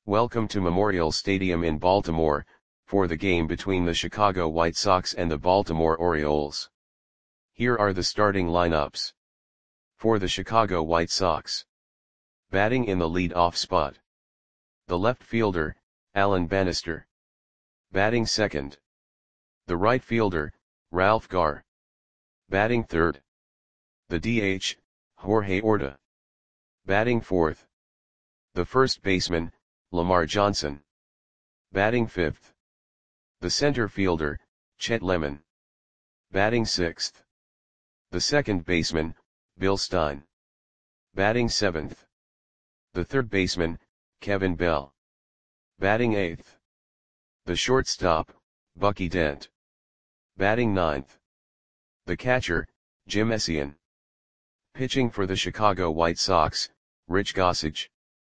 Welcome to Memorial Stadium in Baltimore, for the game between the Chicago White Sox and the Baltimore Orioles. Here are the starting lineups. For the Chicago White Sox. Batting in the lead-off spot. The left fielder, Alan Bannister. Batting second. The right fielder, Ralph Garr. Batting third. The DH, Jorge Orta. Batting fourth. The first baseman, Lamar Johnson. Batting fifth. The center fielder, Chet Lemon. Batting sixth. The second baseman, Bill Stein. Batting seventh. The third baseman, Kevin Bell. Batting eighth. The shortstop, Bucky Dent. Batting ninth. The catcher, Jim Essien. Pitching for the Chicago White Sox, Rich Gossage.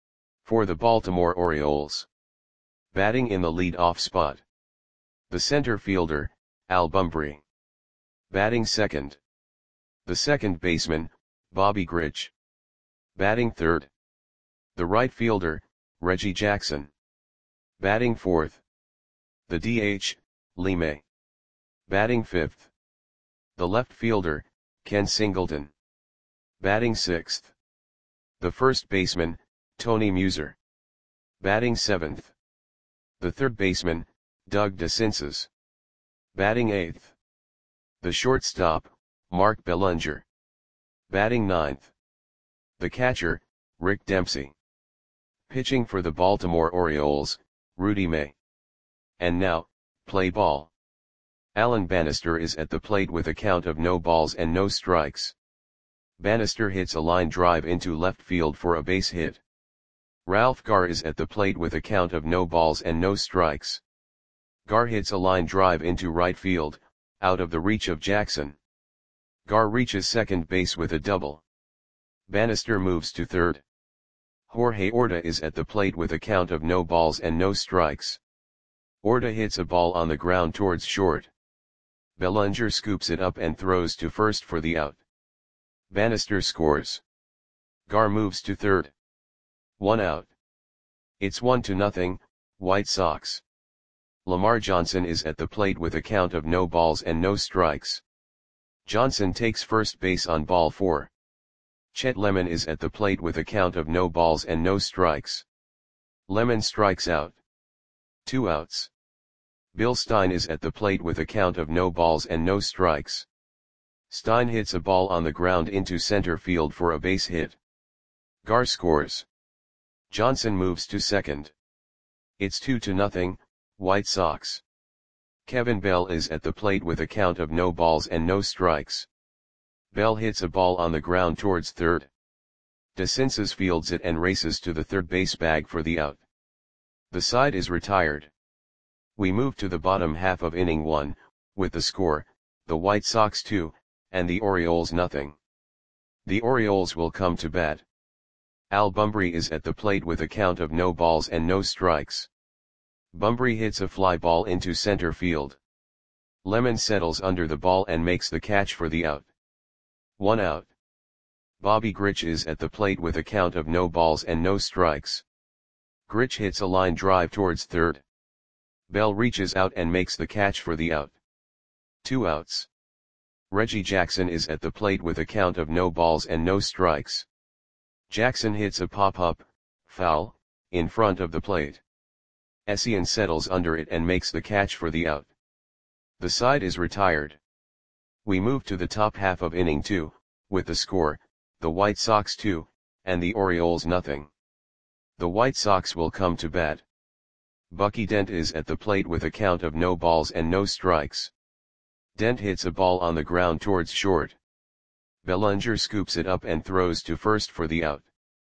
For the Baltimore Orioles. Batting in the lead-off spot. The center fielder, Al Bumbry. Batting second. The second baseman, Bobby Grich. Batting third. The right fielder, Reggie Jackson. Batting fourth. The DH, Lee May. Batting fifth. The left fielder, Ken Singleton. Batting sixth. The first baseman, Tony Muser. Batting seventh. The third baseman, Doug DeCinces. Batting eighth. The shortstop, Mark Bellinger. Batting ninth. The catcher, Rick Dempsey. Pitching for the Baltimore Orioles, Rudy May. And now, play ball. Alan Bannister is at the plate with a count of no balls and no strikes. Bannister hits a line drive into left field for a base hit. Ralph Garr is at the plate with a count of no balls and no strikes. Garr hits a line drive into right field, out of the reach of Jackson. Garr reaches second base with a double. Bannister moves to third. Jorge Orta is at the plate with a count of no balls and no strikes. Orta hits a ball on the ground towards short. Bellinger scoops it up and throws to first for the out. Bannister scores. Garr moves to third. 1 out. It's 1-0, White Sox. Lamar Johnson is at the plate with a count of no balls and no strikes. Johnson takes first base on ball 4. Chet Lemon is at the plate with a count of no balls and no strikes. Lemon strikes out. 2 outs. Bill Stein is at the plate with a count of no balls and no strikes. Stein hits a ball on the ground into center field for a base hit. Garr scores. Johnson moves to second. It's 2-0, White Sox. Kevin Bell is at the plate with a count of no balls and no strikes. Bell hits a ball on the ground towards third. DeCinces fields it and races to the third base bag for the out. The side is retired. We move to the bottom half of inning 1, with the score, the White Sox 2, and the Orioles 0. The Orioles will come to bat. Al Bumbry is at the plate with a count of no balls and no strikes. Bumbry hits a fly ball into center field. Lemon settles under the ball and makes the catch for the out. 1 out. Bobby Grich is at the plate with a count of no balls and no strikes. Grich hits a line drive towards third. Bell reaches out and makes the catch for the out. 2 outs. Reggie Jackson is at the plate with a count of no balls and no strikes. Jackson hits a pop-up, foul, in front of the plate. Essien settles under it and makes the catch for the out. The side is retired. We move to the top half of inning 2, with the score, the White Sox 2, and the Orioles 0. The White Sox will come to bat. Bucky Dent is at the plate with a count of no balls and no strikes. Dent hits a ball on the ground towards short. Bellinger scoops it up and throws to first for the out.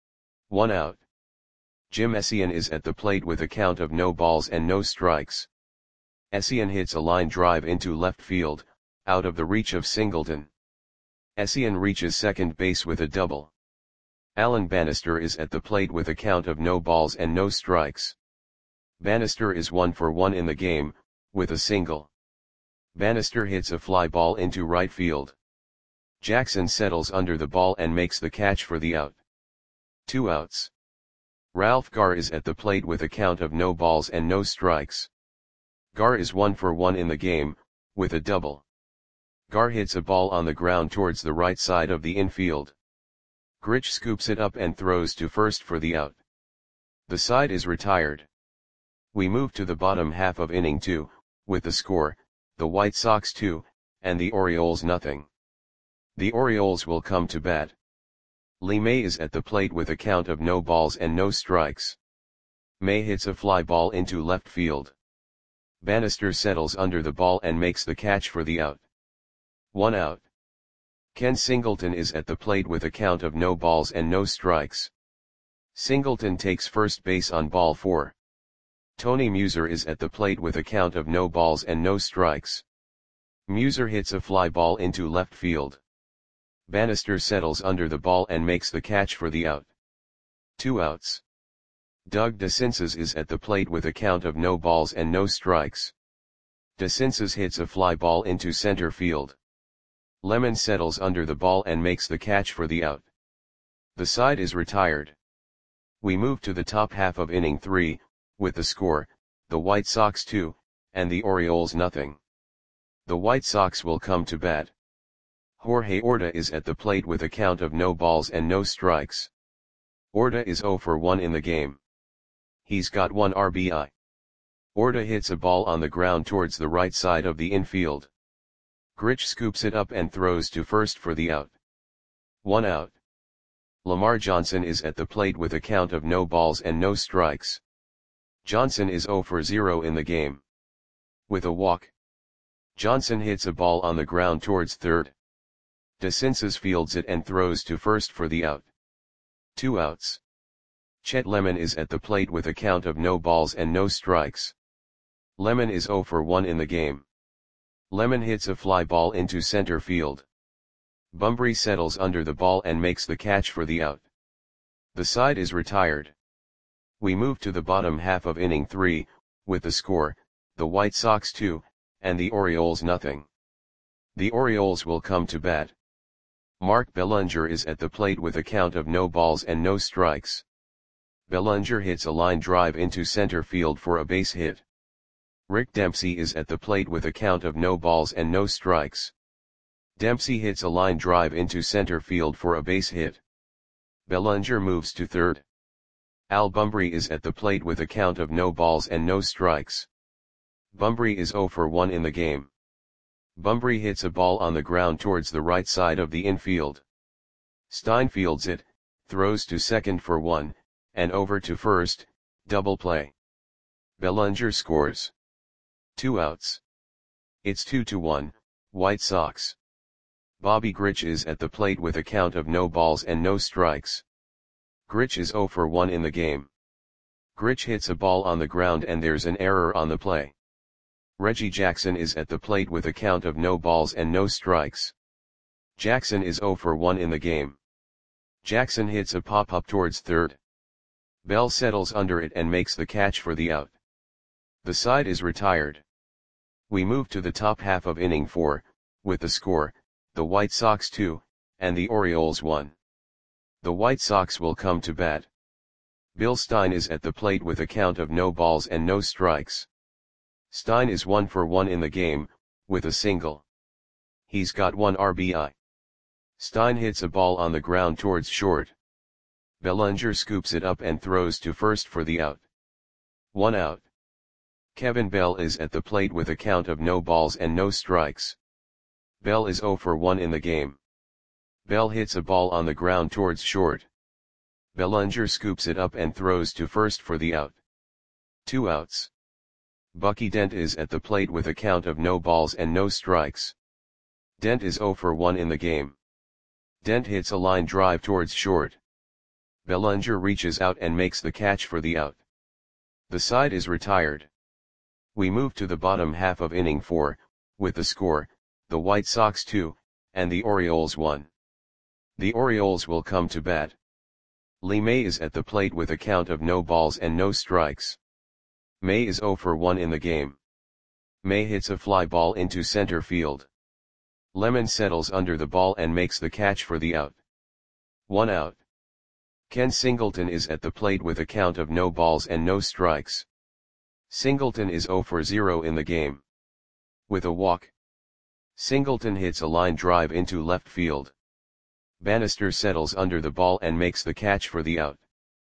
1 out. Jim Essien is at the plate with a count of no balls and no strikes. Essien hits a line drive into left field, out of the reach of Singleton. Essien reaches second base with a double. Alan Bannister is at the plate with a count of no balls and no strikes. Bannister is 1 for 1 in the game, with a single. Bannister hits a fly ball into right field. Jackson settles under the ball and makes the catch for the out. 2 outs. Ralph Garr is at the plate with a count of no balls and no strikes. Garr is 1 for 1 in the game, with a double. Garr hits a ball on the ground towards the right side of the infield. Grich scoops it up and throws to first for the out. The side is retired. We move to the bottom half of inning 2, with the score, the White Sox 2, and the Orioles nothing. The Orioles will come to bat. Lee May is at the plate with a count of no balls and no strikes. May hits a fly ball into left field. Bannister settles under the ball and makes the catch for the out. 1 out. Ken Singleton is at the plate with a count of no balls and no strikes. Singleton takes first base on ball 4. Tony Muser is at the plate with a count of no balls and no strikes. Muser hits a fly ball into left field. Bannister settles under the ball and makes the catch for the out. 2 outs. Doug DeCinces is at the plate with a count of no balls and no strikes. DeCinces hits a fly ball into center field. Lemon settles under the ball and makes the catch for the out. The side is retired. We move to the top half of inning 3, with the score, the White Sox 2, and the Orioles nothing. The White Sox will come to bat. Jorge Orta is at the plate with a count of no balls and no strikes. Orta is 0 for 1 in the game. He's got 1 RBI. Orta hits a ball on the ground towards the right side of the infield. Grich scoops it up and throws to first for the out. 1 out. Lamar Johnson is at the plate with a count of no balls and no strikes. Johnson is 0 for 0 in the game. With a walk. Johnson hits a ball on the ground towards third. DeCinces fields it and throws to first for the out. 2 outs. Chet Lemon is at the plate with a count of no balls and no strikes. Lemon is 0 for 1 in the game. Lemon hits a fly ball into center field. Bumbry settles under the ball and makes the catch for the out. The side is retired. We move to the bottom half of inning 3, with the score, the White Sox 2, and the Orioles nothing. The Orioles will come to bat. Mark Bellinger is at the plate with a count of no balls and no strikes. Bellinger hits a line drive into center field for a base hit. Rick Dempsey is at the plate with a count of no balls and no strikes. Dempsey hits a line drive into center field for a base hit. Bellinger moves to third. Al Bumbry is at the plate with a count of no balls and no strikes. Bumbry is 0 for 1 in the game. Bumbry hits a ball on the ground towards the right side of the infield. Stein fields it, throws to second for 1, and over to first, double play. Bellinger scores. 2 outs. It's 2-1, White Sox. Bobby Grich is at the plate with a count of no balls and no strikes. Grich is 0 for 1 in the game. Grich hits a ball on the ground and there's an error on the play. Reggie Jackson is at the plate with a count of no balls and no strikes. Jackson is 0 for 1 in the game. Jackson hits a pop-up towards third. Bell settles under it and makes the catch for the out. The side is retired. We move to the top half of inning 4, with the score, the White Sox 2, and the Orioles 1. The White Sox will come to bat. Bill Stein is at the plate with a count of no balls and no strikes. Stein is 1 for 1 in the game, with a single. He's got 1 RBI. Stein hits a ball on the ground towards short. Bellinger scoops it up and throws to first for the out. 1 out. Kevin Bell is at the plate with a count of no balls and no strikes. Bell is 0 for 1 in the game. Bell hits a ball on the ground towards short. Bellinger scoops it up and throws to first for the out. 2 outs. Bucky Dent is at the plate with a count of no balls and no strikes. Dent is 0 for 1 in the game. Dent hits a line drive towards short. Bellinger reaches out and makes the catch for the out. The side is retired. We move to the bottom half of inning 4, with the score, the White Sox 2, and the Orioles 1. The Orioles will come to bat. Lee May is at the plate with a count of no balls and no strikes. May is 0 for 1 in the game. May hits a fly ball into center field. Lemon settles under the ball and makes the catch for the out. 1 out. Ken Singleton is at the plate with a count of no balls and no strikes. Singleton is 0 for 0 in the game. With a walk, Singleton hits a line drive into left field. Bannister settles under the ball and makes the catch for the out.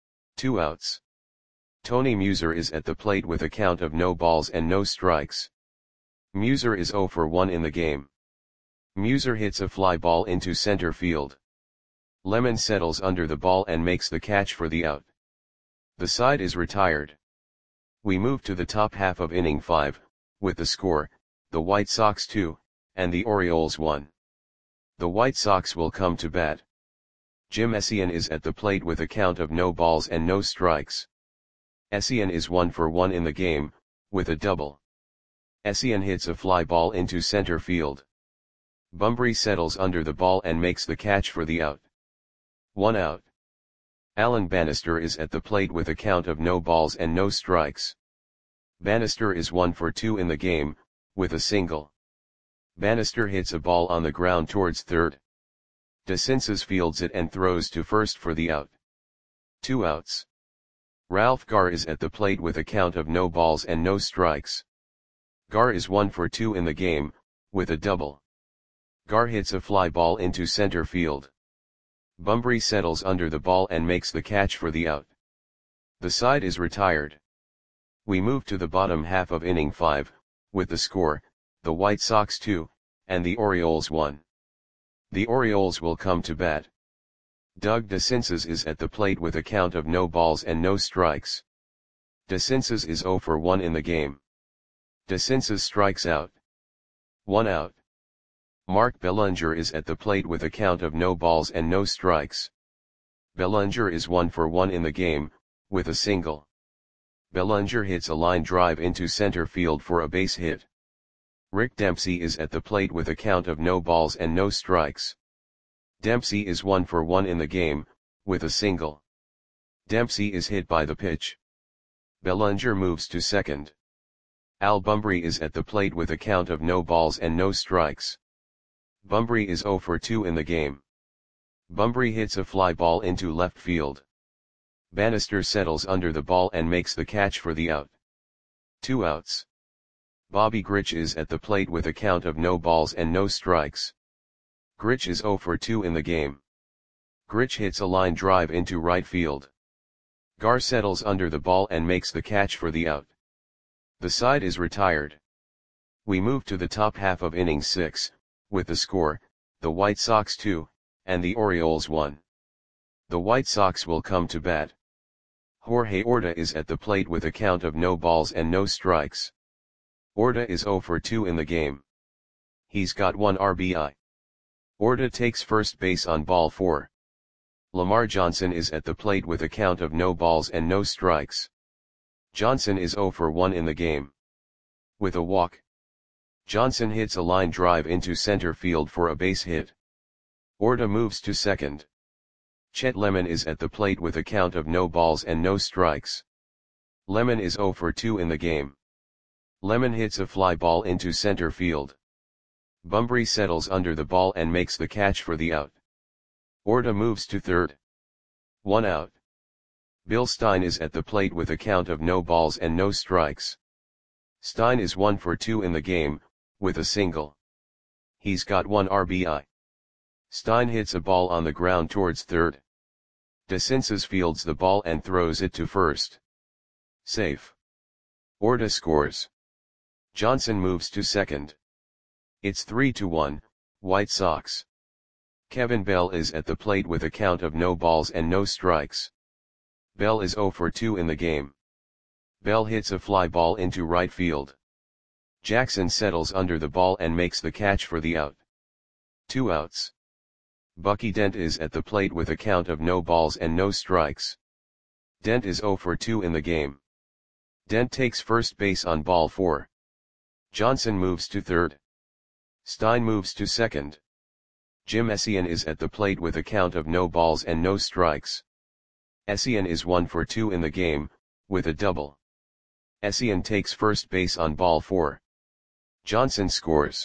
2 outs. Tony Muser is at the plate with a count of no balls and no strikes. Muser is 0 for 1 in the game. Muser hits a fly ball into center field. Lemon settles under the ball and makes the catch for the out. The side is retired. We move to the top half of inning 5, with the score, the White Sox 2, and the Orioles 1. The White Sox will come to bat. Jim Essien is at the plate with a count of no balls and no strikes. Essien is 1 for 1 in the game, with a double. Essien hits a fly ball into center field. Bunbury settles under the ball and makes the catch for the out. 1 out. Alan Bannister is at the plate with a count of no balls and no strikes. Bannister is 1 for 2 in the game, with a single. Bannister hits a ball on the ground towards third. DeCinces fields it and throws to first for the out. 2 outs. Ralph Garr is at the plate with a count of no balls and no strikes. Garr is 1 for 2 in the game, with a double. Garr hits a fly ball into center field. Bunbury settles under the ball and makes the catch for the out. The side is retired. We move to the bottom half of inning 5, with the score, the White Sox 2, and the Orioles 1. The Orioles will come to bat. Doug DeCinces is at the plate with a count of no balls and no strikes. DeCinces is 0 for 1 in the game. DeCinces strikes out. 1 out. Mark Bellinger is at the plate with a count of no balls and no strikes. Bellinger is 1 for 1 in the game, with a single. Bellinger hits a line drive into center field for a base hit. Rick Dempsey is at the plate with a count of no balls and no strikes. Dempsey is 1 for 1 in the game, with a single. Dempsey is hit by the pitch. Bellinger moves to second. Al Bunbury is at the plate with a count of no balls and no strikes. Bunbury is 0 for 2 in the game. Bunbury hits a fly ball into left field. Bannister settles under the ball and makes the catch for the out. 2 outs. Bobby Grich is at the plate with a count of no balls and no strikes. Grich is 0 for 2 in the game. Grich hits a line drive into right field. Garr settles under the ball and makes the catch for the out. The side is retired. We move to the top half of inning 6, with the score, the White Sox 2, and the Orioles 1. The White Sox will come to bat. Jorge Orta is at the plate with a count of no balls and no strikes. Orta is 0 for 2 in the game. He's got 1 RBI. Orta takes first base on ball 4. Lamar Johnson is at the plate with a count of no balls and no strikes. Johnson is 0 for 1 in the game. With a walk, Johnson hits a line drive into center field for a base hit. Orta moves to second. Chet Lemon is at the plate with a count of no balls and no strikes. Lemon is 0 for 2 in the game. Lemon hits a fly ball into center field. Bunbury settles under the ball and makes the catch for the out. Orta moves to third. 1 out. Bill Stein is at the plate with a count of no balls and no strikes. Stein is 1 for 2 in the game, with a single. He's got 1 RBI. Stein hits a ball on the ground towards third. DeCinces fields the ball and throws it to first. Safe. Orta scores. Johnson moves to second. It's 3-1, White Sox. Kevin Bell is at the plate with a count of no balls and no strikes. Bell is 0 for 2 in the game. Bell hits a fly ball into right field. Jackson settles under the ball and makes the catch for the out. 2 outs. Bucky Dent is at the plate with a count of no balls and no strikes. Dent is 0 for 2 in the game. Dent takes first base on ball 4. Johnson moves to third. Stein moves to second. Jim Essien is at the plate with a count of no balls and no strikes. Essien is 1 for 2 in the game, with a double. Essien takes first base on ball 4. Johnson scores.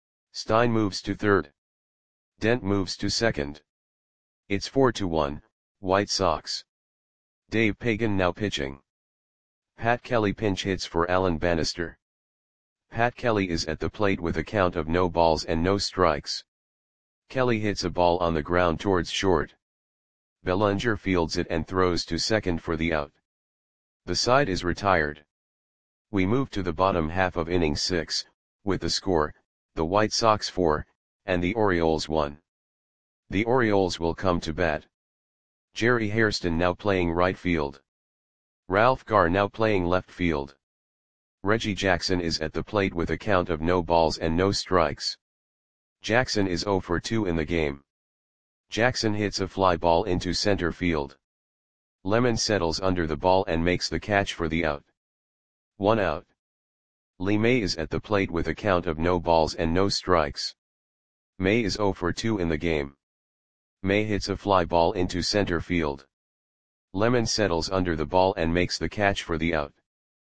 Stein moves to third. Dent moves to second. It's 4-1, White Sox. Dave Pagan now pitching. Pat Kelly pinch hits for Alan Bannister. Pat Kelly is at the plate with a count of no balls and no strikes. Kelly hits a ball on the ground towards short. Bellinger fields it and throws to second for the out. The side is retired. We move to the bottom half of inning 6, with the score, the White Sox 4, and the Orioles 1. The Orioles will come to bat. Jerry Hairston now playing right field. Ralph Garr now playing left field. Reggie Jackson is at the plate with a count of no balls and no strikes. Jackson is 0 for 2 in the game. Jackson hits a fly ball into center field. Lemon settles under the ball and makes the catch for the out. 1 out. Lee May is at the plate with a count of no balls and no strikes. May is 0 for 2 in the game. May hits a fly ball into center field. Lemon settles under the ball and makes the catch for the out.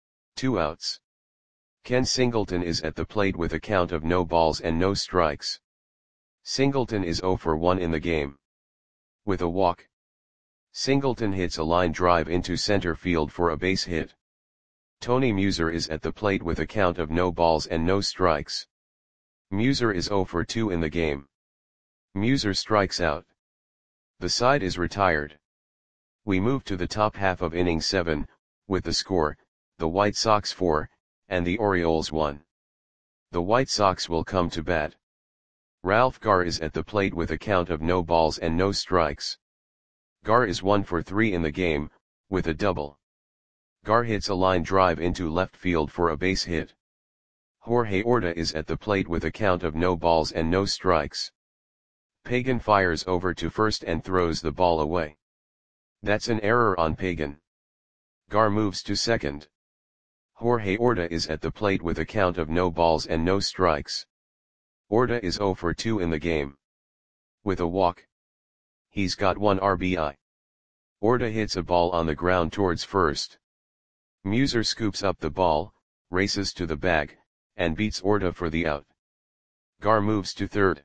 2 outs. Ken Singleton is at the plate with a count of no balls and no strikes. Singleton is 0 for 1 in the game. With a walk. Singleton hits a line drive into center field for a base hit. Tony Muser is at the plate with a count of no balls and no strikes. Muser is 0 for 2 in the game. Muser strikes out. The side is retired. We move to the top half of inning 7, with the score, the White Sox 4, and the Orioles 1. The White Sox will come to bat. Ralph Garr is at the plate with a count of no balls and no strikes. Garr is 1 for 3 in the game, with a double. Garr hits a line drive into left field for a base hit. Jorge Orta is at the plate with a count of no balls and no strikes. Pagan fires over to first and throws the ball away. That's an error on Pagan. Garr moves to second. Jorge Orta is at the plate with a count of no balls and no strikes. Orta is 0 for 2 in the game. With a walk. He's got 1 RBI. Orta hits a ball on the ground towards first. Muser scoops up the ball, races to the bag, and beats Orta for the out. Garr moves to third.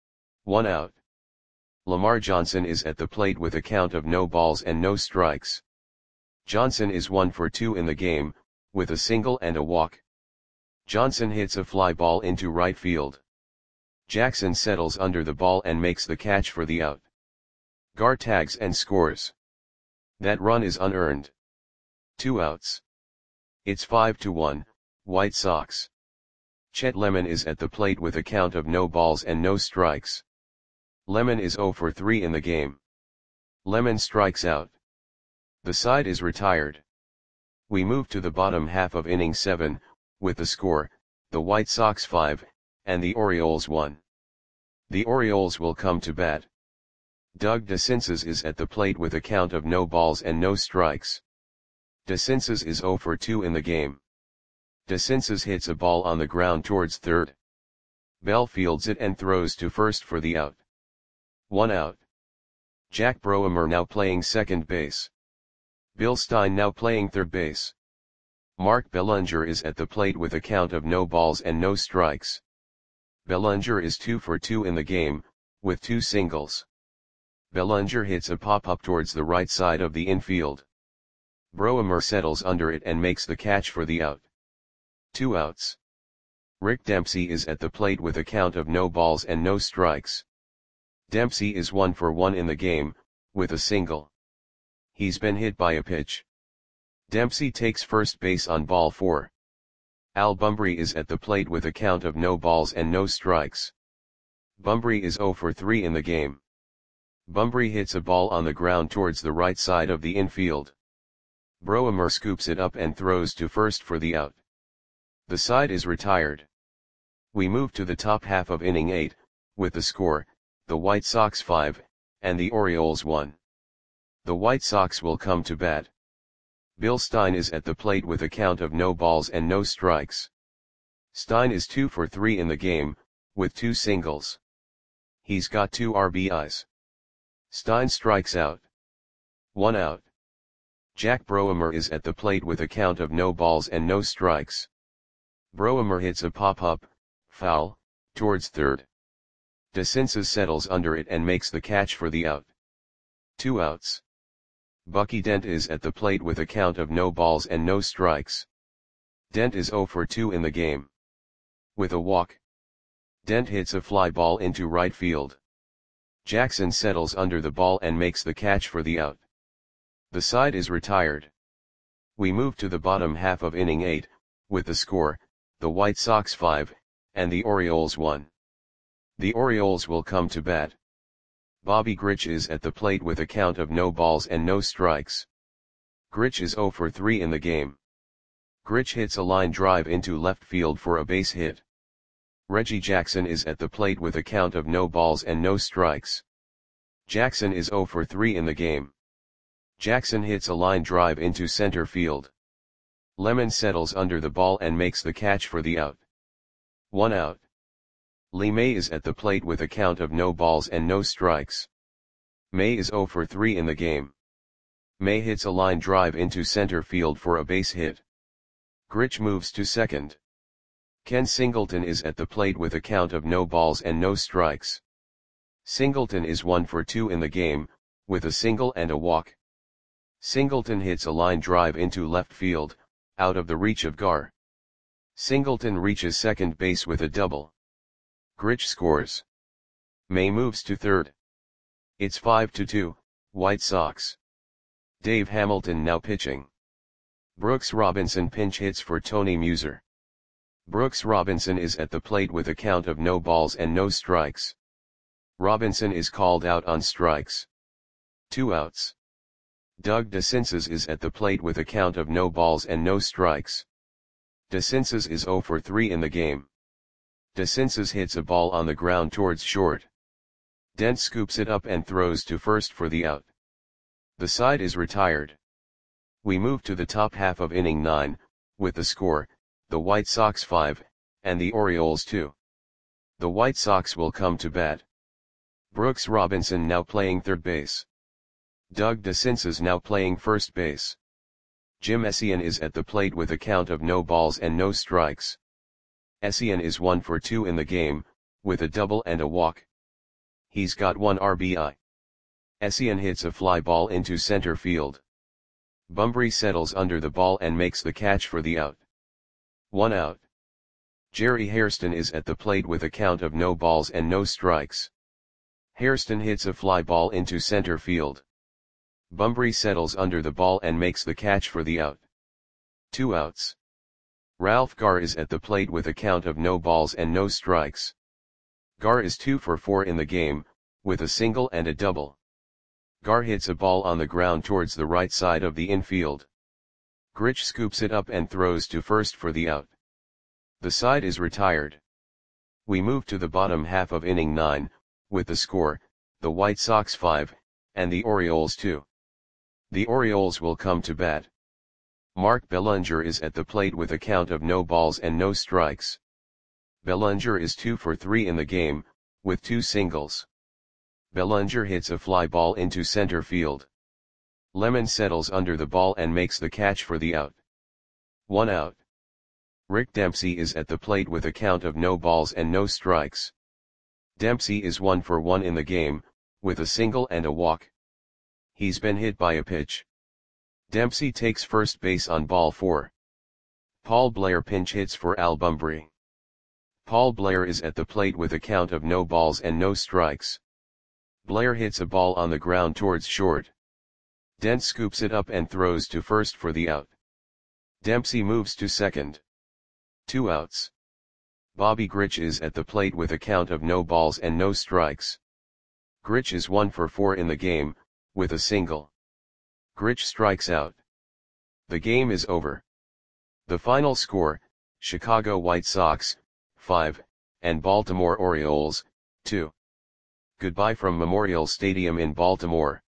1 out. Lamar Johnson is at the plate with a count of no balls and no strikes. Johnson is 1 for 2 in the game, with a single and a walk. Johnson hits a fly ball into right field. Jackson settles under the ball and makes the catch for the out. Garr tags and scores. That run is unearned. 2 outs. It's 5-1, White Sox. Chet Lemon is at the plate with a count of no balls and no strikes. Lemon is 0 for 3 in the game. Lemon strikes out. The side is retired. We move to the bottom half of inning 7, with the score, the White Sox 5, and the Orioles 1. The Orioles will come to bat. Doug DeCinces is at the plate with a count of no balls and no strikes. DeCinces is 0 for 2 in the game. DeCinces hits a ball on the ground towards third. Bell fields it and throws to first for the out. 1 out. Jack Broemer now playing second base. Bill Stein now playing third base. Mark Bellinger is at the plate with a count of no balls and no strikes. Bellinger is 2 for 2 in the game, with 2 singles. Bellinger hits a pop-up towards the right side of the infield. Broemer settles under it and makes the catch for the out. 2 outs. Rick Dempsey is at the plate with a count of no balls and no strikes. Dempsey is 1 for 1 in the game, with a single. He's been hit by a pitch. Dempsey takes first base on ball 4. Al Bumbry is at the plate with a count of no balls and no strikes. Bumbry is 0 for 3 in the game. Bumbry hits a ball on the ground towards the right side of the infield. Broemer scoops it up and throws to first for the out. The side is retired. We move to the top half of inning 8, with the score, the White Sox 5, and the Orioles 1. The White Sox will come to bat. Bill Stein is at the plate with a count of no balls and no strikes. Stein is 2 for 3 in the game, with 2 singles. He's got 2 RBIs. Stein strikes out. 1 out. Jack Broemer is at the plate with a count of no balls and no strikes. Broemer hits a pop-up, foul, towards third. DeCinces settles under it and makes the catch for the out. 2 outs. Bucky Dent is at the plate with a count of no balls and no strikes. Dent is 0 for 2 in the game. With a walk, Dent hits a fly ball into right field. Jackson settles under the ball and makes the catch for the out. The side is retired. We move to the bottom half of inning 8, with the score, the White Sox 5, and the Orioles 1. The Orioles will come to bat. Bobby Grich is at the plate with a count of no balls and no strikes. Grich is 0 for 3 in the game. Grich hits a line drive into left field for a base hit. Reggie Jackson is at the plate with a count of no balls and no strikes. Jackson is 0 for 3 in the game. Jackson hits a line drive into center field. Lemon settles under the ball and makes the catch for the out. 1 out. Lee May is at the plate with a count of no balls and no strikes. May is 0 for 3 in the game. May hits a line drive into center field for a base hit. Grich moves to second. Ken Singleton is at the plate with a count of no balls and no strikes. Singleton is 1 for 2 in the game, with a single and a walk. Singleton hits a line drive into left field, out of the reach of Gar. Singleton reaches second base with a double. Grich scores. May moves to third. It's 5-2, White Sox. Dave Hamilton now pitching. Brooks Robinson pinch hits for Tony Muser. Brooks Robinson is at the plate with a count of no balls and no strikes. Robinson is called out on strikes. 2 outs. Doug DeCinces is at the plate with a count of no balls and no strikes. DeCinces is 0 for 3 in the game. DeCinces hits a ball on the ground towards short. Dent scoops it up and throws to first for the out. The side is retired. We move to the top half of inning 9, with the score, the White Sox 5, and the Orioles 2. The White Sox will come to bat. Brooks Robinson now playing third base. Doug DeCinces now playing first base. Jim Essien is at the plate with a count of no balls and no strikes. Essien is 1 for 2 in the game, with a double and a walk. He's got 1 RBI. Essien hits a fly ball into center field. Bumbry settles under the ball and makes the catch for the out. 1 out. Jerry Hairston is at the plate with a count of no balls and no strikes. Hairston hits a fly ball into center field. Bumbry settles under the ball and makes the catch for the out. 2 outs. Ralph Gar is at the plate with a count of no balls and no strikes. Gar is 2 for 4 in the game, with a single and a double. Gar hits a ball on the ground towards the right side of the infield. Grich scoops it up and throws to first for the out. The side is retired. We move to the bottom half of inning 9, with the score, the White Sox 5, and the Orioles 2. The Orioles will come to bat. Mark Bellinger is at the plate with a count of no balls and no strikes. Bellinger is 2 for 3 in the game, with 2 singles. Bellinger hits a fly ball into center field. Lemon settles under the ball and makes the catch for the out. 1 out. Rick Dempsey is at the plate with a count of no balls and no strikes. Dempsey is 1 for 1 in the game, with a single and a walk. He's been hit by a pitch. Dempsey takes first base on ball 4. Paul Blair pinch hits for Al Bumbry. Paul Blair is at the plate with a count of no balls and no strikes. Blair hits a ball on the ground towards short. Dent scoops it up and throws to first for the out. Dempsey moves to second. 2 outs. Bobby Grich is at the plate with a count of no balls and no strikes. Grich is 1 for 4 in the game, with a single. Grich strikes out. The game is over. The final score, Chicago White Sox, 5, and Baltimore Orioles, 2. Goodbye from Memorial Stadium in Baltimore.